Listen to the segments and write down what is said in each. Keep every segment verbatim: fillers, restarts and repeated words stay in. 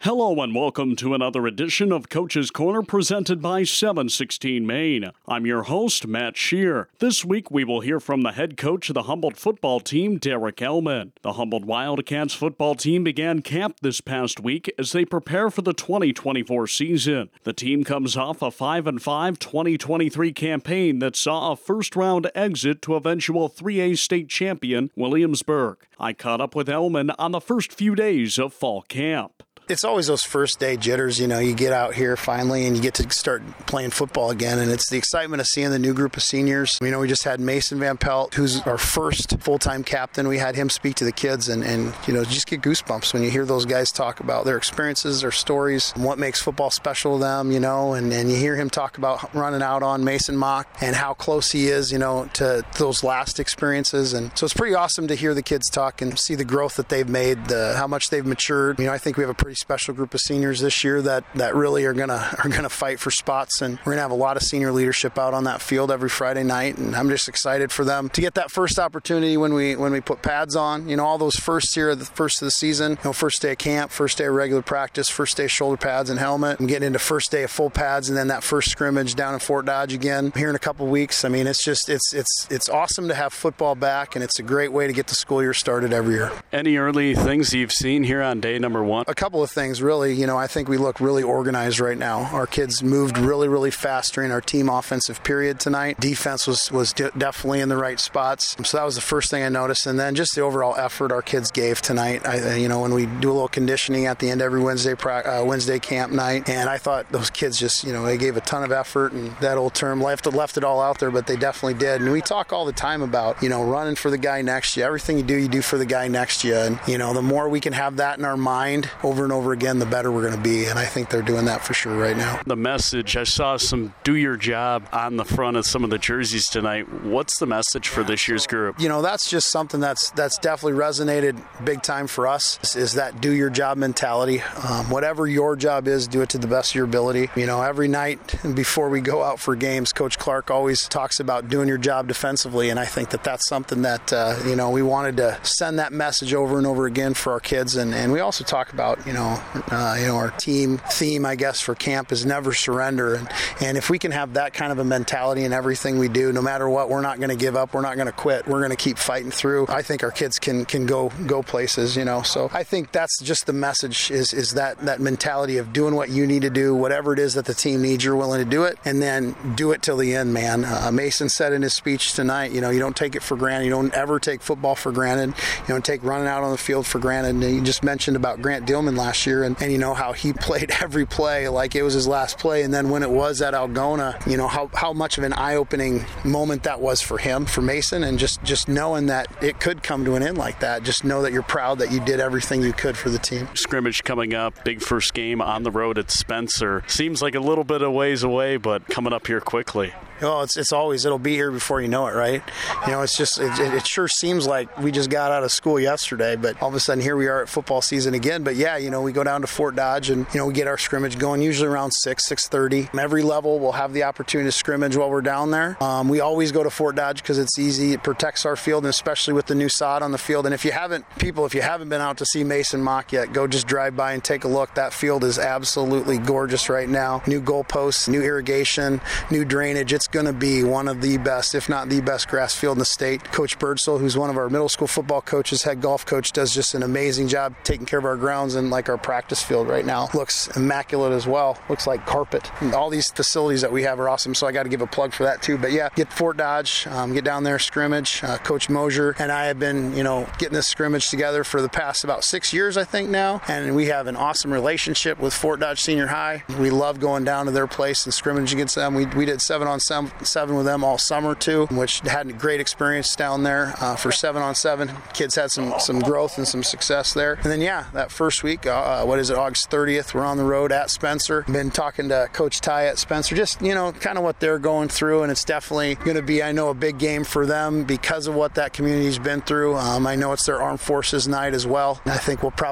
Hello and welcome to another edition of Coach's Corner presented by seven sixteen Maine. I'm your host, Matt Shear. This week we will hear from the head coach of the Humboldt football team, Derek Ellman. The Humboldt Wildcats football team began camp this past week as they prepare for the twenty twenty-four season. The team comes off a five and five twenty twenty-three campaign that saw a first-round exit to eventual three A state champion, Williamsburg. I caught up with Ellman on the first few days of fall camp. It's always those first day jitters, you know, you get out here finally and you get to start playing football again, and it's the excitement of seeing the new group of seniors. You know, we just had Mason Van Pelt, who's our first full-time captain. We had him speak to the kids, and, and you know, just get goosebumps when you hear those guys talk about their experiences, their stories, and what makes football special to them, you know, and, and you hear him talk about running out on Mason Mock and how close he is, you know, to those last experiences. And so it's pretty awesome to hear the kids talk and see the growth that they've made, the, how much they've matured. You know, I think we have a pretty special group of seniors this year that, that really are gonna are gonna fight for spots, and we're gonna have a lot of senior leadership out on that field every Friday night, and I'm just excited for them to get that first opportunity when we when we put pads on. You know, all those firsts here, the first of the season, you know, first day of camp, first day of regular practice, first day of shoulder pads and helmet, and getting into first day of full pads, and then that first scrimmage down in Fort Dodge again here in a couple weeks. I mean, it's just it's it's it's awesome to have football back, and it's a great way to get the school year started every year. Any early things you've seen here on day number one? A couple of things, really. You know, I think we look really organized right now. Our kids moved really, really fast during our team offensive period tonight. Defense was, was de- definitely in the right spots. So that was the first thing I noticed. And then just the overall effort our kids gave tonight. I, you know, when we do a little conditioning at the end of every Wednesday uh, Wednesday camp night, and I thought those kids just, you know, they gave a ton of effort, and that old term, left it, left it all out there, but they definitely did. And we talk all the time about, you know, running for the guy next to you. Everything you do, you do for the guy next to you. And, you know, the more we can have that in our mind over and over again, the better we're going to be, and I think they're doing that for sure right now. The message, I saw some do your job on the front of some of the jerseys tonight. What's the message for this year's group? You know, that's just something that's that's definitely resonated big time for us, is that do your job mentality. Um, whatever your job is, do it to the best of your ability. You know, every night before we go out for games, Coach Clark always talks about doing your job defensively, and I think that that's something that, uh, you know, we wanted to send that message over and over again for our kids. And, and we also talk about, you know, uh, you know, our team theme, I guess, for camp is never surrender. And, and if we can have that kind of a mentality in everything we do, no matter what, we're not going to give up. We're not going to quit. We're going to keep fighting through. I think our kids can can go go places, you know. So I think that's just the message, is is that, that mentality of doing what you need to do, whatever it is that the team needs, you're willing to do it, and then do it till the end, man. Uh, Mason said in his speech tonight, you know, you don't take it for granted. You don't ever take football for granted. You don't take running out on the field for granted. And you just mentioned about Grant Dillman last year, and, and you know, how he played every play like it was his last play, and then when it was at Algona, you know, how, how much of an eye-opening moment that was for him, for Mason, and just, just knowing that it could come to an end like that. Just know that you're proud that you did everything you could for the team. Scrimmage coming up, big first game on the road at Spencer. Seems like a little bit of ways away, but coming up here quickly. Oh, it's it's always, it'll be here before you know it, right? You know, it's just, it, it sure seems like we just got out of school yesterday, but all of a sudden here we are at football season again. But yeah, you know, we go down to Fort Dodge, and, you know, we get our scrimmage going usually around six, six thirty. Every level we'll have the opportunity to scrimmage while we're down there. Um, we always go to Fort Dodge because it's easy. It protects our field, and especially with the new sod on the field. And if you haven't, people, if you haven't been out to see Mason Mock yet, go just drive by and take a look. That field is absolutely gorgeous right now. New goalposts, new irrigation, new drainage. It's going to be one of the best, if not the best, grass field in the state. Coach Birdsell, who's one of our middle school football coaches, head golf coach, does just an amazing job taking care of our grounds, and like our practice field right now looks immaculate as well. Looks like carpet. And all these facilities that we have are awesome, so I got to give a plug for that too. But yeah, get Fort Dodge, um, get down there, scrimmage. Uh, Coach Mosier and I have been, you know, getting this scrimmage together for the past about six years, I think now, and we have an awesome relationship with Fort Dodge Senior High. We love going down to their place and scrimmage against them. We we did seven on seven, seven with them all summer too, which had a great experience down there uh, for seven on seven. Kids had some some growth and some success there. And then yeah, that first week, uh, what is it, August thirtieth, we're on the road at Spencer. Been talking to Coach Ty at Spencer, just, you know, kind of what they're going through, and it's definitely going to be, I know, a big game for them because of what that community's been through. Um, I know it's their Armed Forces night as well. I think we'll probably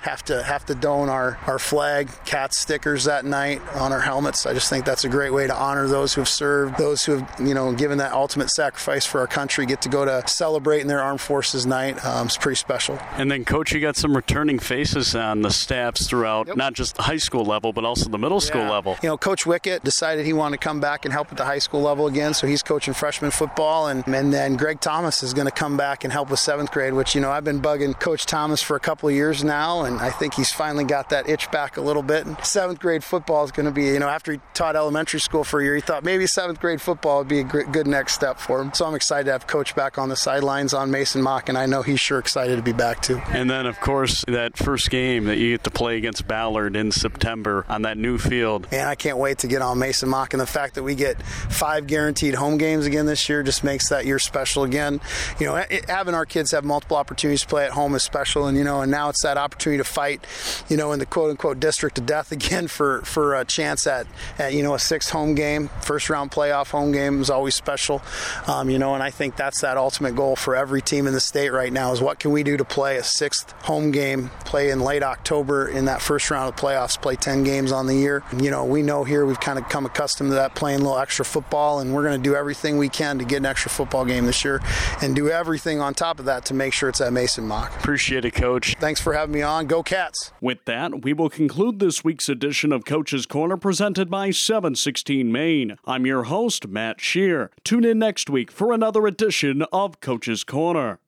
have to have to don our, our flag, Cats stickers that night on our helmets. I just think that's a great way to honor those who have served, those who have, you know, given that ultimate sacrifice for our country, get to go to celebrate in their Armed Forces night. Um, it's pretty special. And then, Coach, you got some returning faces on the staffs throughout, yep. not just the high school level, but also the middle school yeah. level. You know, Coach Wickett decided he wanted to come back and help at the high school level again, so he's coaching freshman football. And, and then Greg Thomas is going to come back and help with seventh grade, which, you know, I've been bugging Coach Thomas for a couple of years now, and I think he's finally got that itch back a little bit. And seventh grade football is going to be, you know, after he taught elementary school for a year, he thought maybe seventh grade football would be a good next step for him. So I'm excited to have Coach back on the sidelines on Mason Mock, and I know he's sure excited to be back too. And then, of course, that first game that you get to play against Ballard in September on that new field. And I can't wait to get on Mason Mock, and the fact that we get five guaranteed home games again this year just makes that year special again. You know, it, having our kids have multiple opportunities to play at home is special, and you know, and now it's that opportunity to fight, you know, in the quote-unquote district of death again for for a chance at, at you know, a sixth home game. First round playoff home game is always special, um, you know, and I think that's that ultimate goal for every team in the state right now is what can we do to play a sixth home game, play in late October in that first round of playoffs, play ten games on the year. You know, we know here we've kind of come accustomed to that, playing a little extra football, and we're going to do everything we can to get an extra football game this year and do everything on top of that to make sure it's at Mason Mock. Appreciate it, Coach. Thanks for having me on. Go Cats. With that, we will conclude this week's edition of Coach's Corner presented by seven sixteen Maine. I'm your host, Matt Shear. Tune in next week for another edition of Coach's Corner.